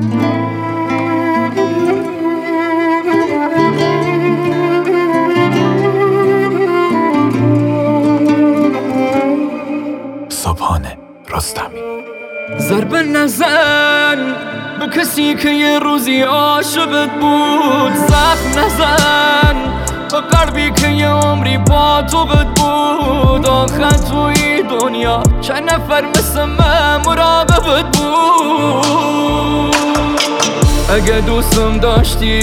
صبحانه رستمی. ضربه نزن به کسی که یه روزی عاشقت بود، زخم نزن به قلبی که یه عمری با تو بود. آخه توی دنیا چند نفر مثل من مراقبت بود. اگه دوستم داشتی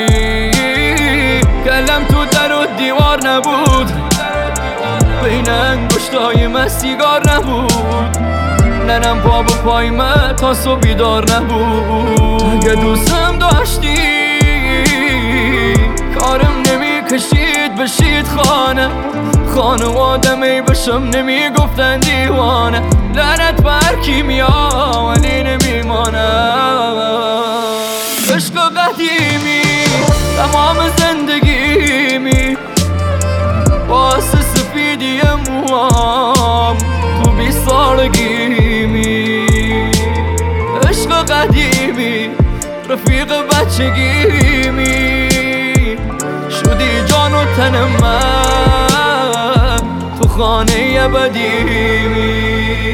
کلم تو در و دیوار نبود، بین انگشتای من سیگار نبود، ننم پا به پای من تا صبح بیدار نبود. اگه دوستم داشتی کارم نمیکشید بشید خانوادمی بشم نمیگفتن دیوانه. لعنت بر کیمیا ولی نمیمانه. عشق قدیمی تمام زندگیمی، باعث سفیدی موام تو 20 سالگیمی. عشق قدیمی رفیق بچگیمی، شدی جان و تن من تو خانه ابدیمی.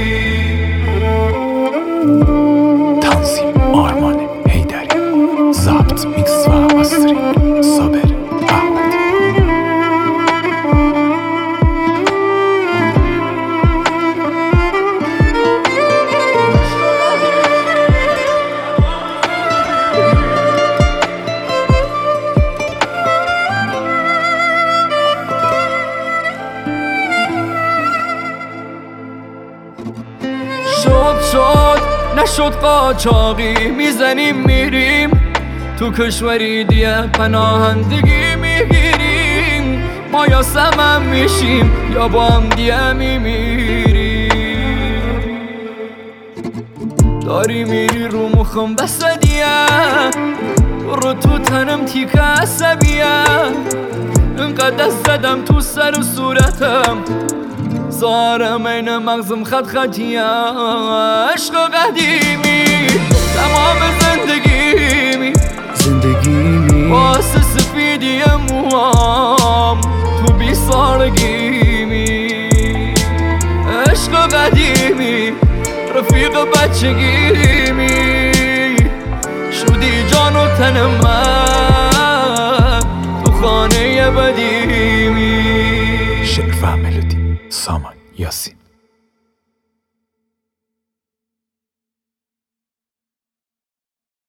تنظیم آرمان حیدری، ضبط میکس و مسترینگ صابر احمدی. شد نشد قاچاقی میزنیم میریم تو کشوری دیگه پناهندگی میگیریم. ما یا سمم میشیم یا با هم دیگه میمیریم. داری میری رو مخم بسدیه، رو تو تنم تیکه عصبیه. انقدر زدم تو سر و صورتم ظاهرم این مغزم خط خطیه. عشق قدیمی